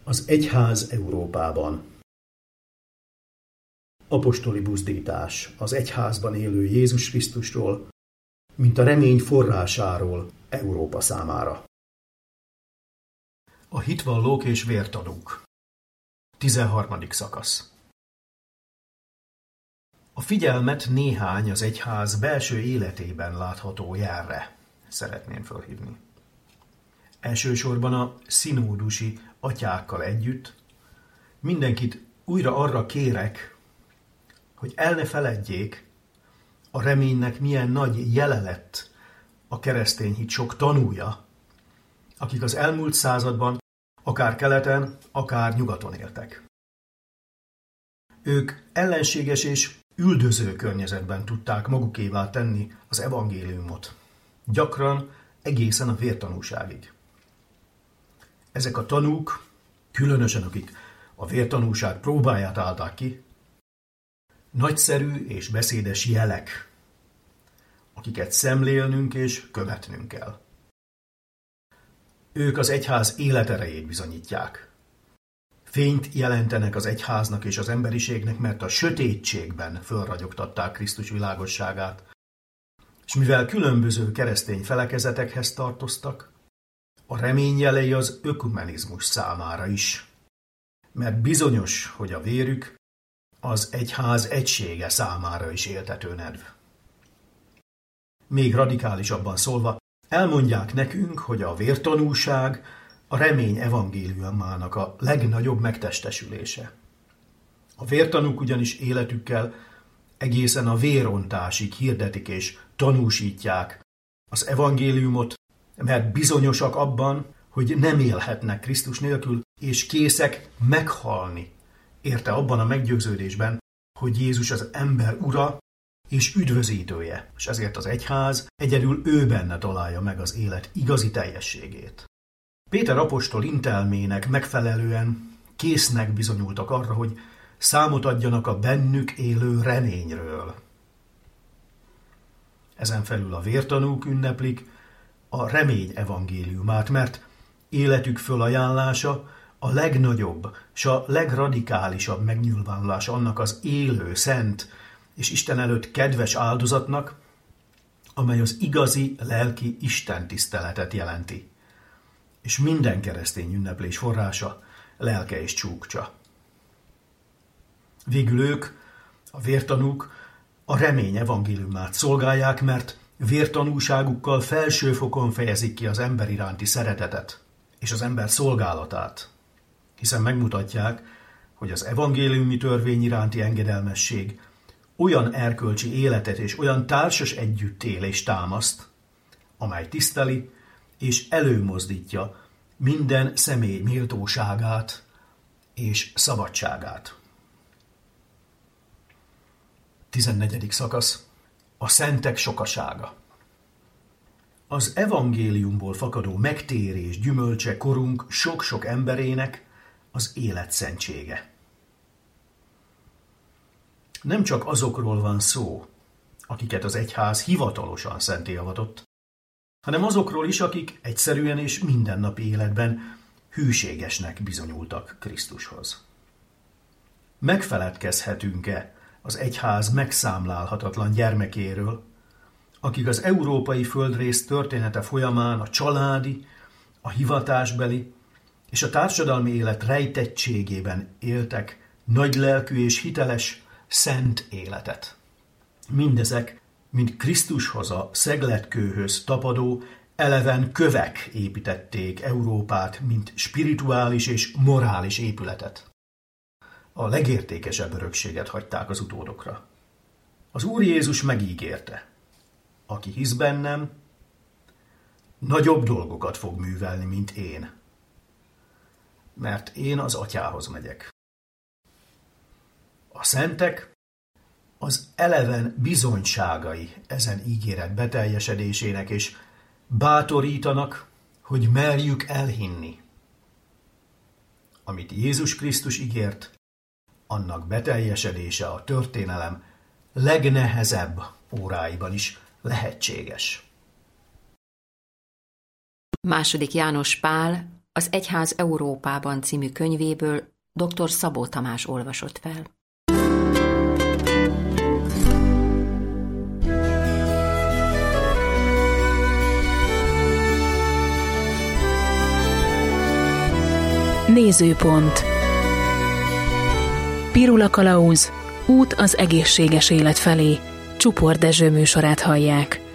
Az egyház Európában. Apostoli buzdítás az egyházban élő Jézus Krisztusról, mint a remény forrásáról Európa számára. A hitvallók és vértanúk. 13. szakasz. A figyelmet néhány az egyház belső életében látható jelre szeretném fölhívni. Elsősorban a szinódusi atyákkal együtt mindenkit újra arra kérek, hogy el ne feledjék, a reménynek milyen nagy jele lett a keresztény hit sok tanúja, akik az elmúlt században akár keleten, akár nyugaton éltek. Ők ellenséges és üldöző környezetben tudták magukévá tenni az evangéliumot, gyakran egészen a vértanúságig. Ezek a tanúk, különösen akik a vértanúság próbáját állták ki, nagyszerű és beszédes jelek, akiket szemlélnünk és követnünk kell. Ők az egyház életerejét bizonyítják. Fényt jelentenek az egyháznak és az emberiségnek, mert a sötétségben fölragyogtatták Krisztus világosságát, és mivel különböző keresztény felekezetekhez tartoztak, a remény jelei az ökumenizmus számára is, mert bizonyos, hogy a vérük az egyház egysége számára is éltető nedv. Még radikálisabban szólva, elmondják nekünk, hogy a vértanúság a remény evangéliumának a legnagyobb megtestesülése. A vértanúk ugyanis életükkel egészen a vérontásig hirdetik és tanúsítják az evangéliumot, mert bizonyosak abban, hogy nem élhetnek Krisztus nélkül, és készek meghalni, érte abban a meggyőződésben, hogy Jézus az ember ura és üdvözítője, és ezért az egyház egyedül ő benne találja meg az élet igazi teljességét. Péter apostol intelmének megfelelően késznek bizonyultak arra, hogy számot adjanak a bennük élő reményről. Ezen felül a vértanúk ünneplik a remény evangéliumát, mert életük fölajánlása a legnagyobb és a legradikálisabb megnyilvánulás annak az élő, szent és Isten előtt kedves áldozatnak, amely az igazi lelki istentiszteletet jelenti, és minden keresztény ünneplés forrása, lelke és csúcsa. Végül ők, a vértanúk, a remény evangéliumát szolgálják, mert vértanúságukkal felső fokon fejezik ki az ember iránti szeretetet és az ember szolgálatát, hiszen megmutatják, hogy az evangéliumi törvény iránti engedelmesség olyan erkölcsi életet és olyan társas együttélést támaszt, amely tiszteli és előmozdítja minden személy méltóságát és szabadságát. 14. szakasz. A szentek sokasága. Az evangéliumból fakadó megtérés gyümölcse korunk sok-sok emberének az élet szentsége. Nem csak azokról van szó, akiket az egyház hivatalosan szenté avatott, hanem azokról is, akik egyszerűen és mindennapi életben hűségesnek bizonyultak Krisztushoz. Megfeledkezhetünk-e az egyház megszámlálhatatlan gyermekéről, akik az európai földrész története folyamán a családi, a hivatásbeli és a társadalmi élet rejtettségében éltek nagylelkű és hiteles, szent életet. Mindezek, mint Krisztushoz a szegletkőhöz tapadó, eleven kövek építették Európát, mint spirituális és morális épületet. A legértékesebb örökséget hagyták az utódokra. Az Úr Jézus megígérte, aki hisz bennem, nagyobb dolgokat fog művelni, mint én, mert én az Atyához megyek. A szentek az eleven bizonyságai ezen ígéret beteljesedésének, és bátorítanak, hogy merjük elhinni. Amit Jézus Krisztus ígért, annak beteljesedése a történelem legnehezebb óráiban is lehetséges. II. János Pál Az Egyház Európában című könyvéből dr. Szabó Tamás olvasott fel. Nézőpont. Pirula Kalauz, út az egészséges élet felé. Csupor Dezső műsorát hallják.